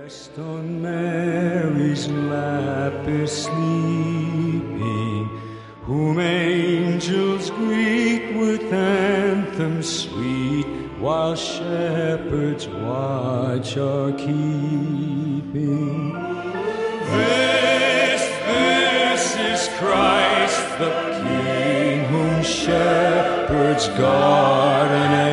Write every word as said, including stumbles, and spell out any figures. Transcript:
Christ on Mary's lap is sleeping, whom angels greet with anthems sweet, while shepherds watch are keeping. This, this is Christ the King, whom shepherds guard and